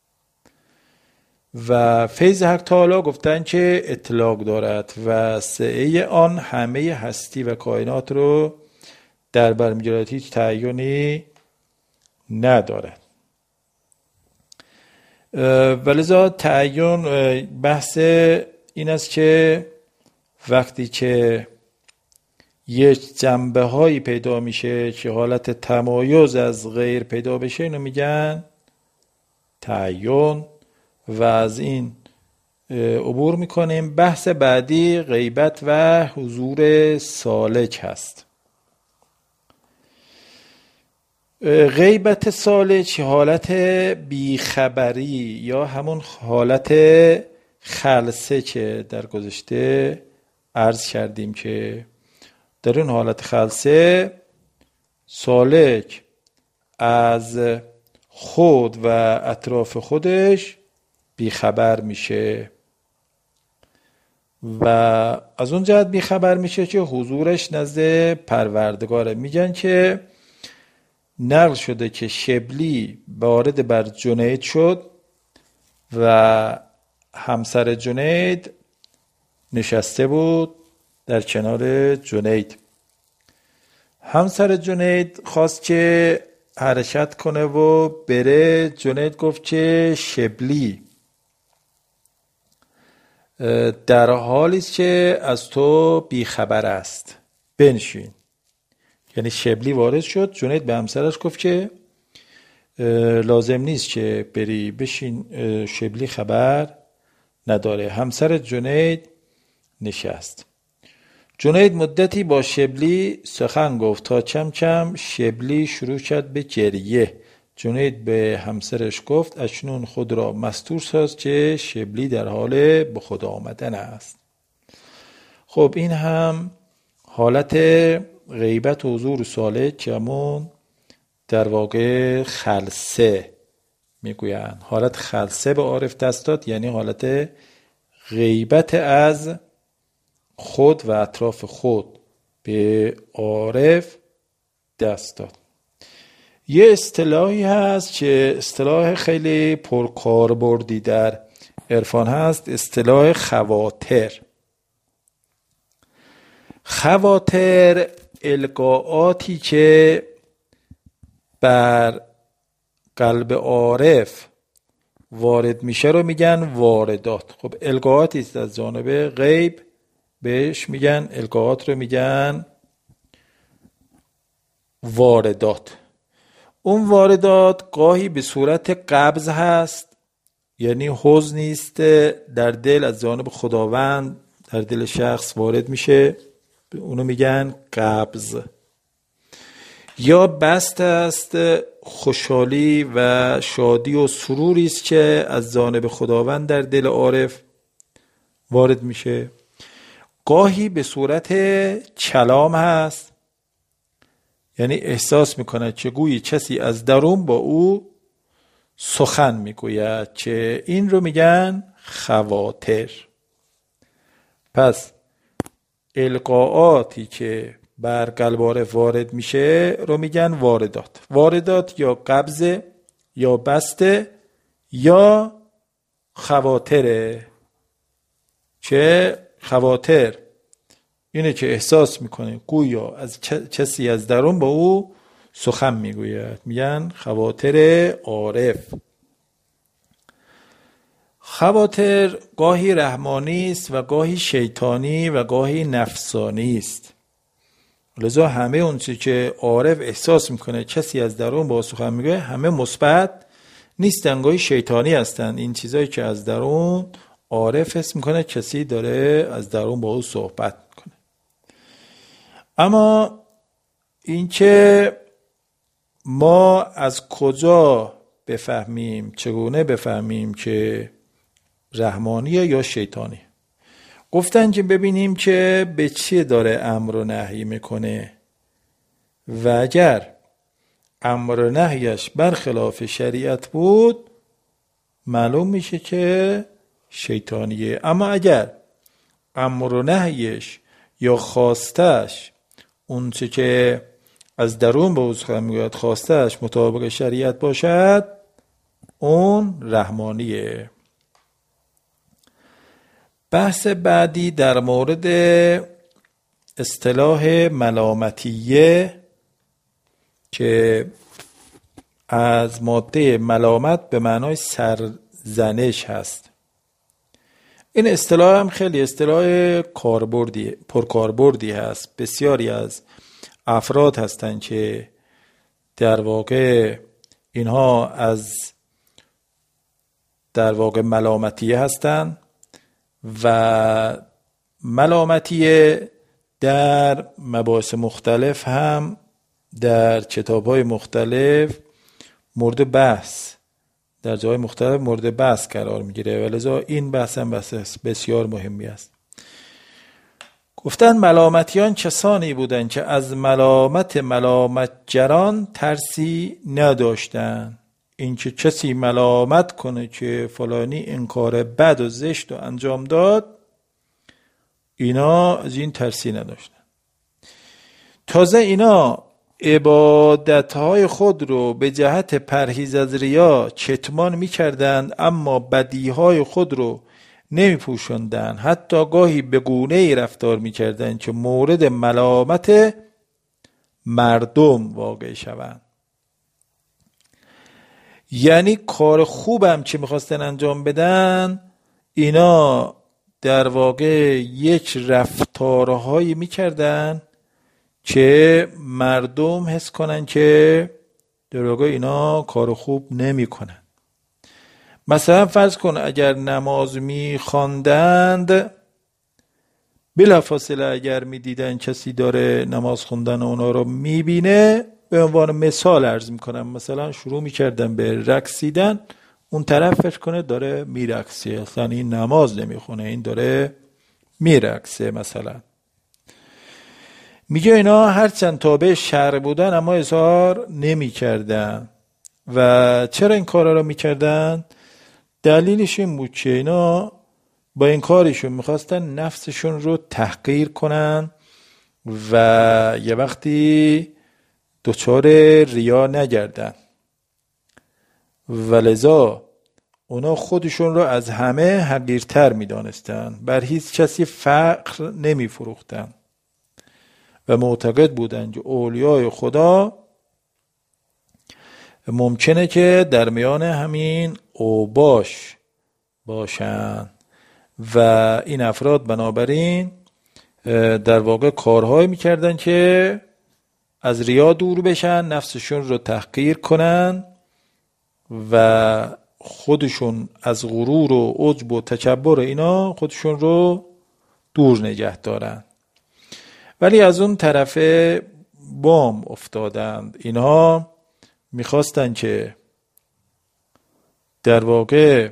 و فیض حق تعالی گفتن که اطلاق دارد و سعه آن همه هستی و کائنات رو در بر میگیرد، هیچ تعیینی ندارد. ولذا تعین بحث این است که وقتی که یک جنبه هایی پیدا میشه که حالت تمایز از غیر پیدا بشه، اینو میگن تعین. و از این عبور میکنیم. بحث بعدی غیبت و حضور سالک هست. غیبت سالک حالت بیخبری یا همون حالت خلسه که در گذشته عرض کردیم که در این حالت خلسه سالک از خود و اطراف خودش بیخبر میشه و از اون جهت بیخبر میشه که حضورش نزد پروردگاره. میگن که نقل شده که شبلی وارد بر جنید شد و همسر جنید نشسته بود در کنار جنید. همسر جنید خواست که حرکت کنه و بره. جنید گفت که شبلی در حالی است که از تو بیخبر است، بنشین. یعنی شبلی وارد شد. جنید به همسرش گفت که لازم نیست که بری، بشین، شبلی خبر نداره. همسر جنید نشست. جنید مدتی با شبلی سخن گفت تا کم کم شبلی شروع کرد به گریه. جنید به همسرش گفت اکنون خود را مستور ساز که شبلی در حال به خود آمدن است. خب این هم حالت غیبت و حضور سالک که همون در واقع خلسه میگوین. حالت خلسه به عارف دست داد، یعنی حالت غیبت از خود و اطراف خود به عارف دست داد. یه اصطلاحی هست که اصطلاح خیلی پرکاربردی در عرفان هست، اصطلاح خواطر. خواطر القاءاتی که بر قلب عارف وارد میشه رو میگن واردات. خب القاءاتی است از جانب غیب، بهش میگن القاءات رو میگن واردات. اون واردات گاهی به صورت قبض هست، یعنی حزن نیست در دل از جانب خداوند در دل شخص وارد میشه، اونو میگن قبض. یا بست است، خوشحالی و شادی و سروری است که از جانب خداوند در دل عارف وارد میشه. گاهی به صورت کلام هست، یعنی احساس میکنه که گویی کسی از درون با او سخن میگوید، که این رو میگن خواطر. پس القاءاتی که بر قلب عارف وارد میشه رو میگن واردات. واردات یا قبضه یا بسته یا خواطره. که خواطر اینه که احساس میکنه گویا از کسی از درون با او سخن میگوید، میگن خواطر عارف. خواطر گاهی رحمانی است و گاهی شیطانی و گاهی نفسانی است. لذا همه اون چیزی که عارف احساس میکنه کسی از درون با سخن میگه همه مثبت نیستن، گاهی شیطانی هستن. این چیزایی که از درون عارف حس میکنه کسی داره از درون با او صحبت میکنه. اما این که ما از کجا بفهمیم، چگونه بفهمیم که رحمانیه یا شیطانی؟ گفتن که ببینیم که به چی داره امر و نهی میکنه و اگر امر و نهیش برخلاف شریعت بود معلوم میشه که شیطانیه. اما اگر امر و نهیش یا خواستش، اون چه که از درون به او سخن میگوید خواستش مطابق شریعت باشد، اون رحمانیه. بحث بعدی در مورد اصطلاح ملامتیه که از ماده ملامت به معنای سرزنش هست. این اصطلاح هم خیلی اصطلاح کاربردی پرکاربردی هست. بسیاری از افراد هستند که در واقع اینها از در واقع ملامتیه هستند و ملامتیه در مباحث مختلف هم در کتاب‌های مختلف مورد بحث در جای مختلف مورد بحث قرار میگیره و لذا این بحث هم بحث بسیار مهمی است. گفتن ملامتیان کسانی بودند که از ملامت ملامتگران ترسی نداشتند. این که کسی ملامت کنه که فلانی این کار بد و زشت و انجام داد، اینا از این ترسی نداشتن. تازه اینا عبادتهای خود رو به جهت پرهیز از ریا کتمان میکردند، اما بدیهای خود رو نمیپوشوندند. حتی گاهی به گونه‌ای رفتار میکردند که مورد ملامت مردم واقع شوند. یعنی کار خوبم که میخواستن انجام بدن، اینا در واقع یک رفتارهایی میکردن که مردم حس کنن که در واقع اینا کار خوب نمی کنن. مثلا فرض کن اگر نماز می خواندند، بلافاصله اگر می دیدن کسی داره نماز خوندن اونا رو می بینه، به عنوان مثال عرض می کنم، مثلا شروع می کردن به رقصیدن، اون طرف فکر کنه داره می رقصه، اصلا این نماز نمی خونه، این داره می رقصه. مثلا میگه اینا هرچند تابع شرع بودن اما اظهار نمی کردن. و چرا این کارا رو می کردن؟ دلیلش این بود که اینا با این کارشون میخواستن نفسشون رو تحقیر کنن و یه وقتی دچار ریا نگردن، و لذا اونا خودشون رو از همه حقیرتر میدانستن، بر هیچ کسی فقر نمی فروختن و معتقد بودن که اولیای خدا ممکنه که در میان همین اوباش باشن و این افراد بنابراین در واقع کارهایی میکردن که از ریا دور بشن، نفسشون رو تحقیر کنن و خودشون از غرور و عجب و تکبر اینا خودشون رو دور نگه دارن. ولی از اون طرف بام افتادند. اینها میخواستن که در واقع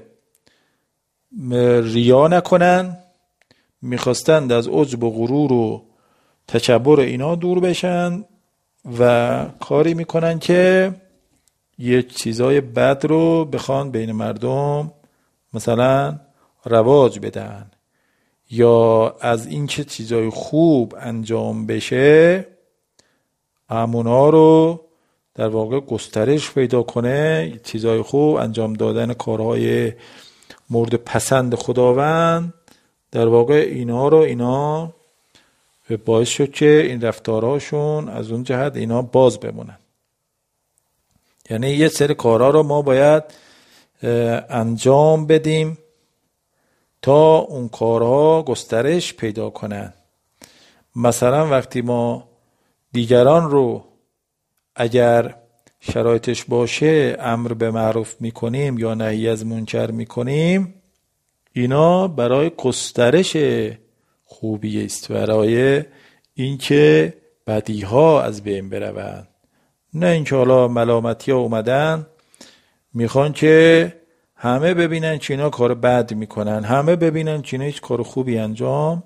ریا نکنن، میخواستند از عجب و غرور و تکبر اینا دور بشن و کاری میکنن که یک چیزای بد رو بخوان بین مردم مثلا رواج بدن، یا از این که چیزای خوب انجام بشه همونا رو در واقع گسترش پیدا کنه، چیزای خوب انجام دادن کارهای مورد پسند خداوند، در واقع اینا رو اینا باعث شد که این رفتارهاشون از اون جهت اینا باز بمونن. یعنی یه سری کارها رو ما باید انجام بدیم تا اون کارها گسترش پیدا کنن. مثلا وقتی ما دیگران رو اگر شرایطش باشه امر به معروف میکنیم یا نهی از منکر میکنیم، اینا برای گسترش خوبی است، برای اینکه بدیها از بین بروند. نه اینکه حالا ملامتی ها اومدن میخوان که همه ببینن که اینا کار بد میکنن، همه ببینن که اینا هیچ کار خوبی انجام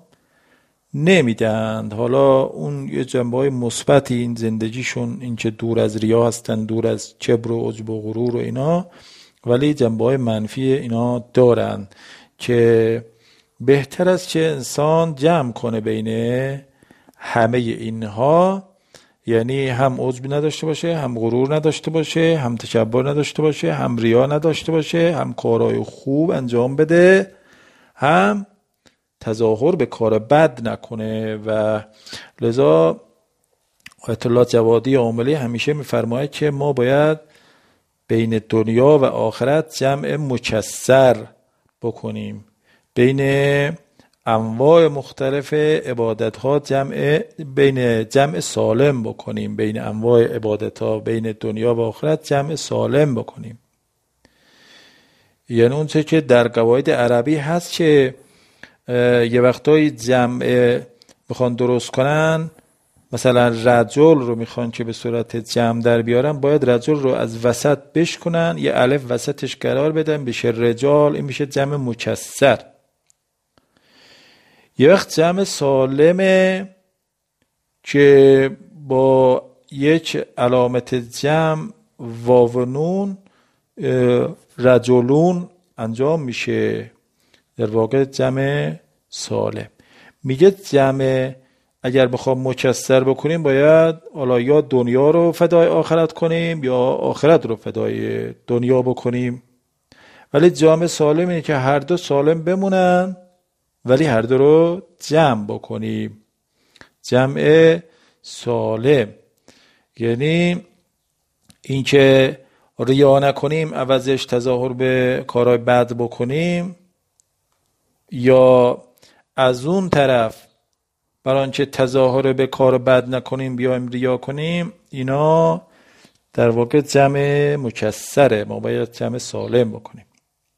نمیدن. حالا اون یه جنبه‌های مثبتی این زندگیشون این که دور از ریا هستن، دور از کبر و عجب و غرور و اینا، ولی جنبه‌های منفی اینا دارن که بهتر است که انسان جمع کنه بین همه اینها، یعنی هم عجب نداشته باشه، هم غرور نداشته باشه، هم تکبر نداشته باشه، هم ریا نداشته باشه، هم کارهای خوب انجام بده، هم تظاهر به کار بد نکنه. و لذا آیت الله جوادی عاملی همیشه میفرماید که ما باید بین دنیا و آخرت جمع مکسر بکنیم، بین انواع مختلف عبادت ها جمع بین جمع سالم بکنیم، بین انواع عبادت ها بین دنیا و آخرت جمع سالم بکنیم. یعنی اون چه که در قواعد عربی هست که یه وقتایی جمع میخوان درست کنن، مثلا رجل رو میخوان که به صورت جمع در بیارن، باید رجل رو از وسط بشکنن، یه الف وسطش قرار بدن بشه رجال، این میشه جمع مکسر. یه وقت جمع سالمه که با یک علامت جمع واو و نون رجلون انجام میشه، در واقع جمع سالم. میگه جمع اگر بخوام مکسر بکنیم باید حالا یا دنیا رو فدای آخرت کنیم یا آخرت رو فدای دنیا بکنیم، ولی جمع سالم اینه که هر دو سالم بمونن ولی هر دو رو جمع بکنیم. جمع سالم یعنی این که ریا نکنیم عوضش تظاهر به کارهای بد بکنیم، یا از اون طرف برای آنچه تظاهر به کار بد نکنیم بیایم ریا کنیم، اینا در واقع جمع مکسره، ما باید جمع سالم بکنیم.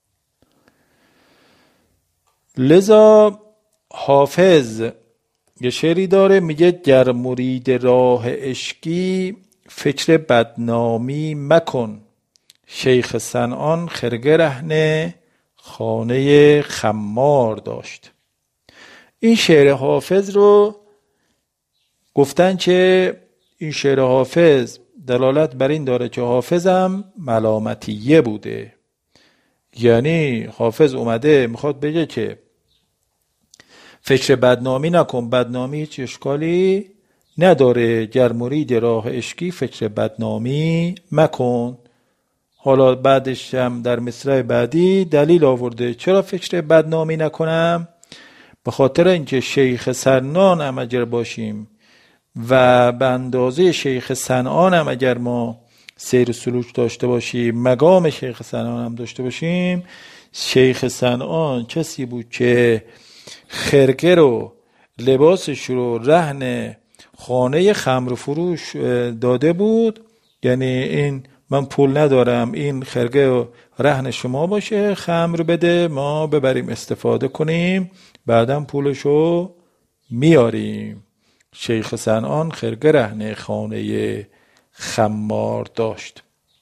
لذا حافظ یه شعری داره میگه گر مرید راه عشقی فکر بدنامی مکن، شیخ صنعان خرقه رهن خانه خمار داشت. این شعر حافظ رو گفتن که این شعر حافظ دلالت بر این داره که حافظم ملامتیه بوده، یعنی حافظ اومده میخواد بگه که فکر بدنامی نکن، بدنامی هیچ اشکالی نداره، گر مرید راه عشقی فکر بدنامی مکن. حالا بعدش هم در مصرع بعدی دلیل آورده چرا فکر بدنامی نکنم، به خاطر اینکه شیخ صنعان هم اگر باشیم و به اندازه شیخ صنعان هم اگر ما سیر و سلوک داشته باشیم، مقام شیخ صنعان هم داشته باشیم، شیخ صنعان کسی بود که خرقه رو لباسش رو رهن خانه خمر فروش داده بود، یعنی این من پول ندارم، این خرقه رهن شما باشه، خمر بده ما ببریم استفاده کنیم بعدم پولشو میاریم. شیخ صنعان خرقه رهن خانه خمار داشت.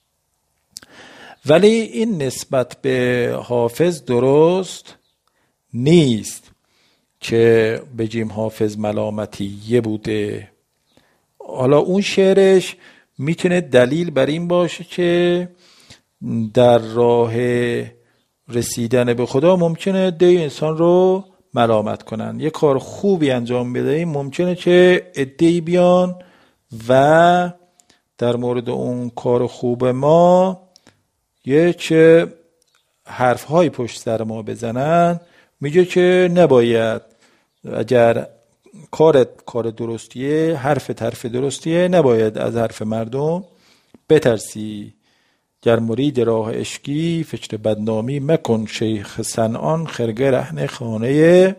ولی این نسبت به حافظ درست نیست که بگیم حافظ ملامتیه بوده. حالا اون شعرش میتونه دلیل بر این باشه که در راه رسیدن به خدا ممکنه ده انسان رو ملامت کنن، یه کار خوبی انجام بدهیم ممکنه که عده‌ای بیان و در مورد اون کار خوب ما یه چه حرف‌های پشت سر ما بزنن، میگه که نباید، اگر کارت کار درستیه، حرف حرف درستیه، نباید از حرف مردم بترسی. گر مرید راه عشقی فکر بدنامی مکن، شیخ صنعان خرقه رهن خانه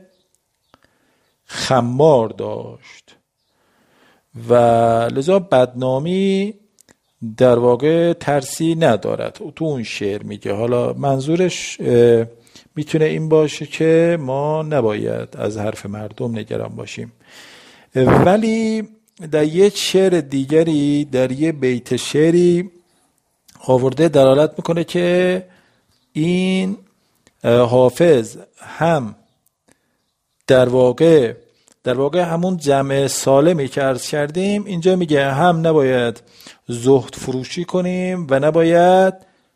خمار داشت. و لذا بدنامی در واقع ترسی ندارد، تو اون شعر میگه. حالا منظورش میتونه این باشه که ما نباید از حرف مردم نگران باشیم. ولی در یه شعر دیگری، در یه بیت شعری آورده دلالت میکنه که این حافظ هم در واقع در واقع همون جمع سالمی که عرض کردیم اینجا میگه هم نباید زهد فروشی کنیم و نباید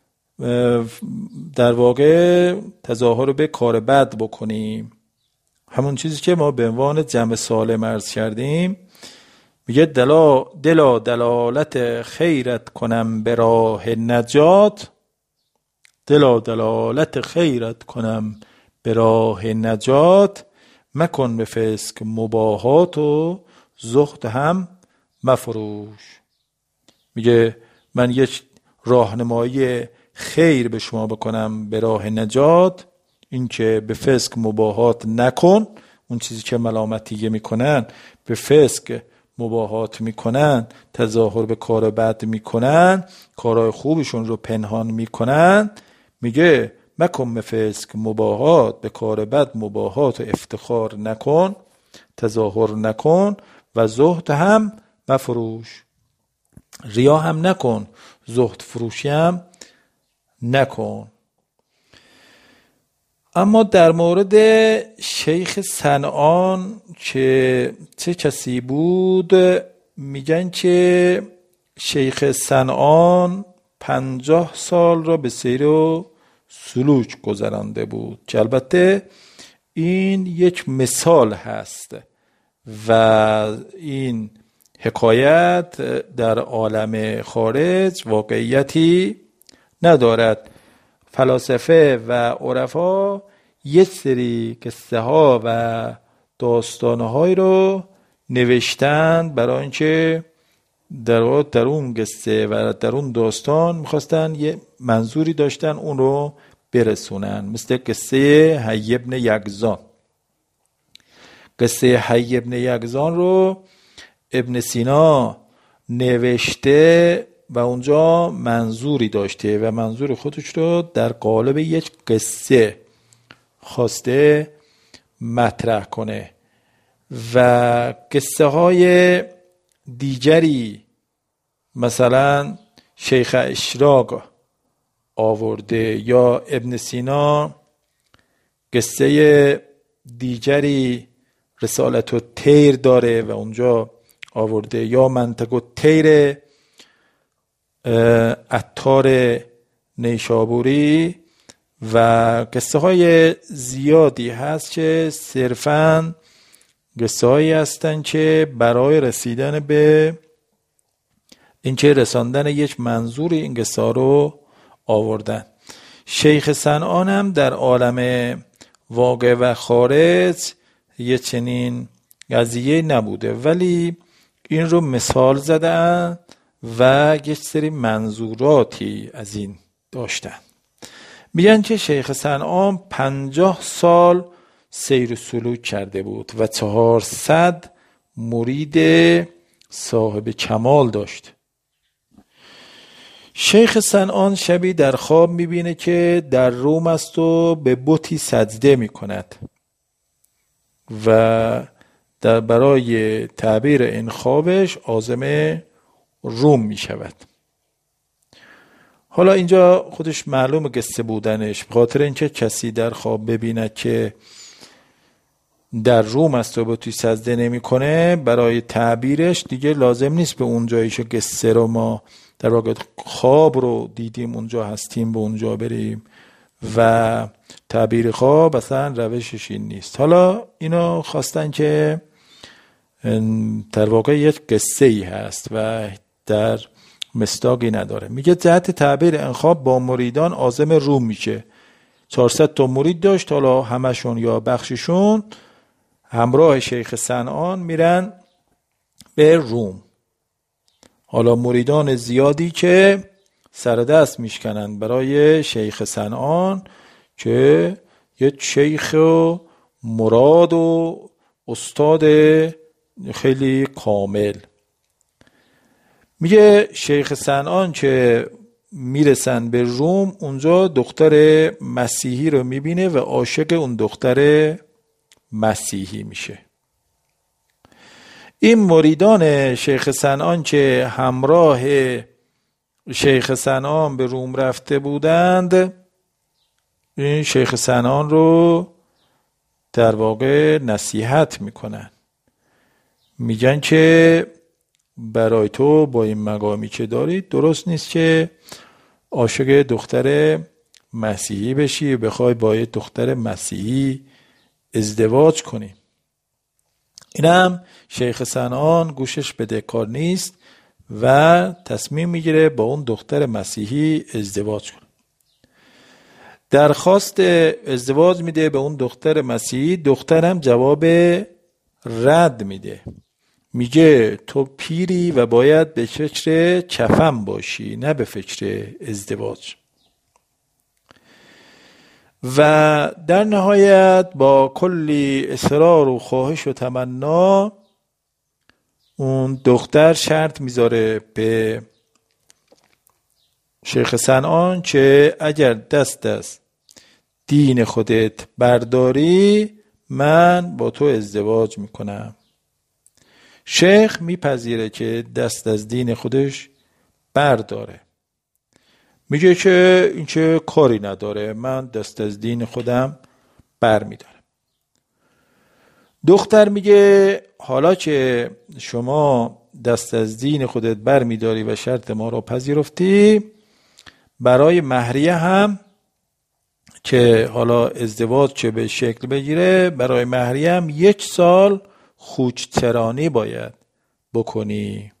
در واقع تظاهر به کار بد بکنیم، همون چیزی که ما به عنوان جمع سالم عرض کردیم. میگه دلا دلا دلالت خیرت کنم به راه نجات، دلا دلالت خیرت کنم به راه نجات، مکن به فسق مباهات و زهد هم مفروش. میگه من یک راهنمایی خیر به شما بکنم به راه نجات، این که به فسق مباهات نکن، اون چیزی که ملامتیه میکنن به فسق مباهات میکنن، تظاهر به کار بد میکنن، کارهای خوبشون رو پنهان میکنن، میگه مکن به فسق مباهات، به کار بد مباهات و افتخار نکن، تظاهر نکن و زهد هم مفروش، ریا هم نکن، زهد فروشی هم نکن. اما در مورد شیخ صنعان که چه کسی بود، میگن که شیخ صنعان پنجاه سال را به سیر و سلوک گذرانده بود، که البته این یک مثال هست و این حکایت در عالم خارج واقعیتی ندارد. فلاسفه و عرفا یک سری قصه ها و داستانه های رو نوشتند برای اینکه در در اون قصه و در اون داستان میخواستن یه منظوری داشتن اون رو برسونن. مثل قصه حی بن یقظان. قصه حی بن یقظان رو ابن سینا نوشته و اونجا منظوری داشته و منظور خودش رو در قالب یک قصه خواسته مطرح کنه و قصه های دیگری مثلا شیخ اشراق آورده یا ابن سینا قصه دیگری رسالت الطیر داره و اونجا آورده، یا منطق الطیر عطار نیشابوری و قصه های زیادی هست که صرفاً قصه هایی هستن که برای رسیدن به این که رساندن یک منظور این قصه رو آوردن. شیخ صنعان هم در عالم واقع و خارج یه چنین قضیه نبوده، ولی این رو مثال زدن و یک سری منظوراتی از این داشتن. میگن که شیخ صنعان پنجاه سال سیر و سلوک کرده بود و چهارصد مرید صاحب کمال داشت. شیخ صنعان شبی در خواب میبینه که در روم است و به بتی سجده میکند و در برای تعبیر این خوابش عازم روم میشود. حالا اینجا خودش معلوم قصه بودنش، به خاطر اینکه کسی در خواب ببیند که در روم است و بتی سجده نمیکنه، برای تعبیرش دیگه لازم نیست به اون جاییش قصه رو ما در واقع خواب رو دیدیم اونجا هستیم به اونجا بریم و تعبیر خواب اصلا روشش این نیست. حالا اینو خواستن که در واقع یک قصه ای هست و در مصداقی نداره. میگه جهت تعبیر این خواب با مریدان عازم روم میشه. چهارصد تا مرید داشت، حالا همشون یا بخششون همراه شیخ صنعان میرن به روم. حالا مریدان زیادی که سر دست میشکنن برای شیخ صنعان که یک شیخ و مراد و استاد خیلی کامل. میگه شیخ صنعان که میرسن به روم، اونجا دختر مسیحی رو میبینه و عاشق اون دختر مسیحی میشه. این مریدان شیخ صنعان که همراه شیخ صنعان به روم رفته بودند، این شیخ صنعان رو در واقع نصیحت میکنن، میگن که برای تو با این مقامی که داری درست نیست که عاشق دختر مسیحی بشی، بخوای با یه دختر مسیحی ازدواج کنی. اینم شیخ صنعان گوشش بدهکار نیست و تصمیم میگیره با اون دختر مسیحی ازدواج کنه. درخواست ازدواج میده به اون دختر مسیحی، دخترم جواب رد میده، میگه تو پیری و باید به فکر کفن باشی نه به فکر ازدواج. و در نهایت با کلی اصرار و خواهش و تمنا اون دختر شرط میذاره به شیخ صنعان که اگر دست از دین خودت برداری من با تو ازدواج میکنم. شیخ میپذیره که دست از دین خودش برداره، میگه که این چه کاری نداره، من دست از دین خودم بر میدارم. دختر میگه حالا که شما دست از دین خودت بر میداری و شرط ما رو پذیرفتی، برای مهریه هم که حالا ازدواج چه به شکل بگیره، برای مهریه هم یک سال خوچترانی باید بکنی.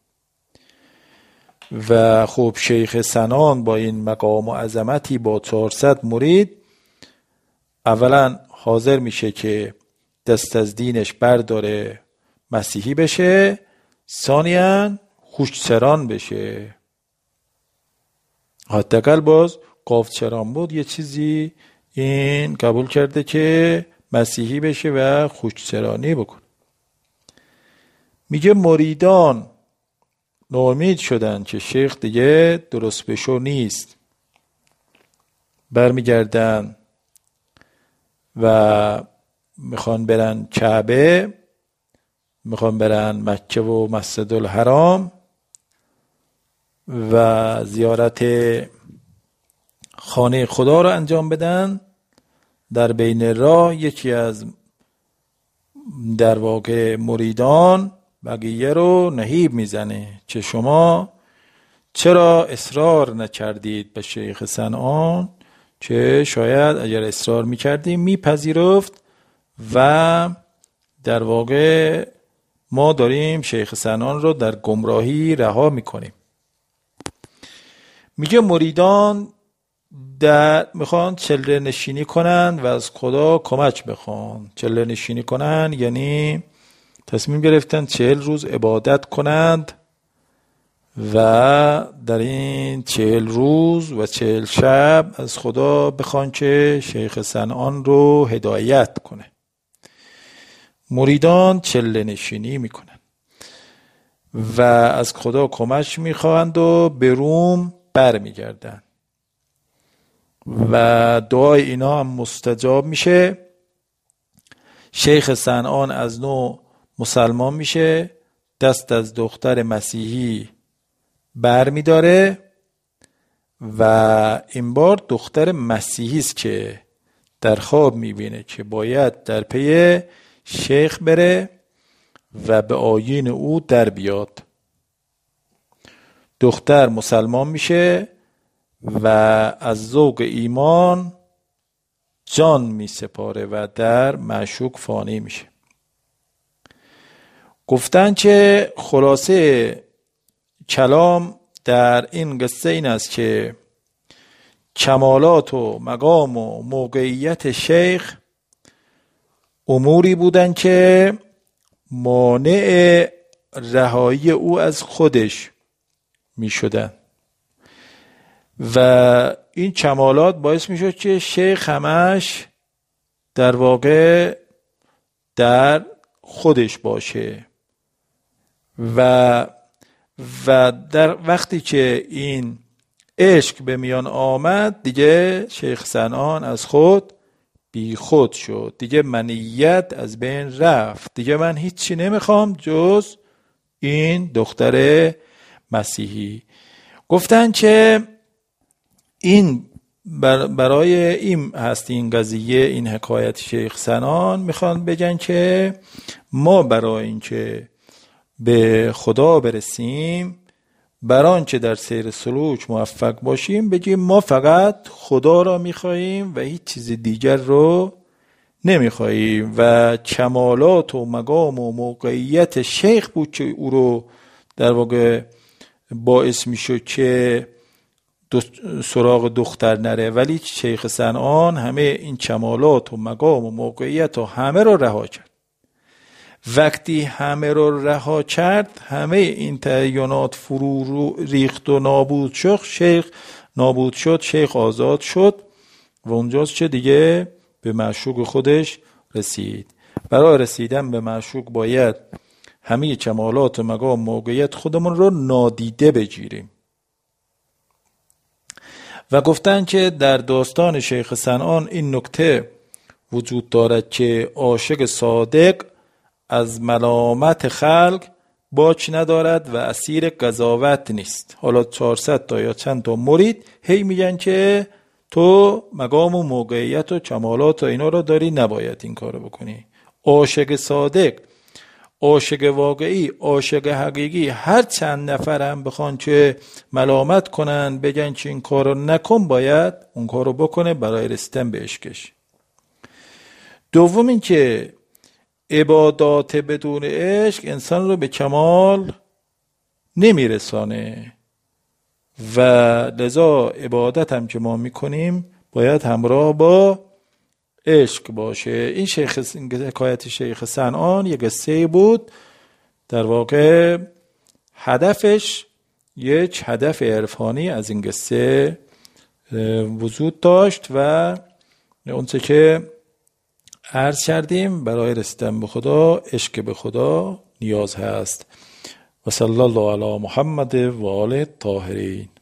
و خب شیخ سنان با این مقام و عظمتی با چهارصد مرید اولا حاضر میشه که دست از دینش برداره مسیحی بشه، ثانیاً خوچتران بشه. حداقل باز قاوچران بود یه چیزی این قبول کرده که مسیحی بشه و خوچترانی بکنه. میگه مریدان ناامید شدن که شیخ دیگه درست بشو نیست، برمیگردن و میخوان برن کعبه، میخوان برن مکه و مسجد الحرام و زیارت خانه خدا رو انجام بدن. در بین راه یکی از در واقع مریدان بقیه رو نهیب میزنه که شما چرا اصرار نکردید به شیخ صنعان، که شاید اگر اصرار میکردیم میپذیرفت و در واقع ما داریم شیخ صنعان رو در گمراهی رها میکنیم. میگه مریدان در میخوان چله نشینی کنن و از خدا کمک بخوان. چله نشینی کنن یعنی تصمیم گرفتن چهل روز عبادت کنند و در این چهل روز و چهل شب از خدا بخوان که شیخ صنعان رو هدایت کنه. مریدان چله نشینی میکنن و از خدا کمک میخواهند و به روم بر میگردن و دعای اینا هم مستجاب میشه. شیخ صنعان از نو مسلمان میشه، دست از دختر مسیحی بر میداره و این بار دختر مسیحی است که در خواب میبینه که باید در پی شیخ بره و به آیین او در بیاد. دختر مسلمان میشه و از ذوق ایمان جان می سپاره و در معشوق فانی میشه. گفتن که خلاصه کلام در این قصه این است که کمالات و مقام و موقعیت شیخ اموری بودن که مانع رهایی او از خودش می شدن و این کمالات باعث می شد که شیخ همش در واقع در خودش باشه و و در وقتی که این عشق به میان آمد دیگه شیخ صنعان از خود بی خود شد، دیگه منیت از بین رفت، دیگه من هیچی نمیخوام جز این دختر مسیحی. گفتن که این برای این هست این قضیه، این حکایت شیخ صنعان میخوان بگن که ما برای این که به خدا برسیم، برای آنچه در سیر سلوک موفق باشیم، بگیم ما فقط خدا را میخواییم و هیچ چیز دیگر رو نمیخواییم و کمالات و مقام و موقعیت شیخ بود که او رو در واقع باعث میشد که سراغ دختر نره، ولی شیخ صنعان همه این کمالات و مقام و موقعیت و همه رو رها کرد. وقتی همه رو رها کرد همه این تعینات فرو ریخت و نابود شد، شیخ نابود شد، شیخ آزاد شد و اونجاست چه دیگه به معشوق خودش رسید. برای رسیدن به معشوق باید همه کمالات و مقام موقعیت خودمون رو نادیده بگیریم. و گفتن که در داستان شیخ صنعان این نکته وجود دارد که عاشق صادق از ملامت خلق باک ندارد و اسیر قضاوت نیست. حالا چهارصد تا یا چند تا مرید هی میگن که تو مقام و موقعیت و کمالات و اینا رو داری، نباید این کارو بکنی. عاشق صادق، عاشق واقعی، عاشق حقیقی، هر چند نفر هم بخوان که ملامت کنن بگن که این کارو نکن، باید اون کارو بکنه برای رسیدن به عشقش. دوم این که عبادات بدون عشق انسان رو به کمال نمیرسانه و لذا عبادت هم که ما میکنیم باید همراه با عشق باشه. این شیخ حکایت شیخ صنعان یک قصه بود، در واقع هدفش یک هدف عرفانی از این قصه وجود داشت و اونچه که عرض کردیم برای رسیدن به خدا عشق به خدا نیاز هست. و صلی الله علی محمد و آله الطاهرین.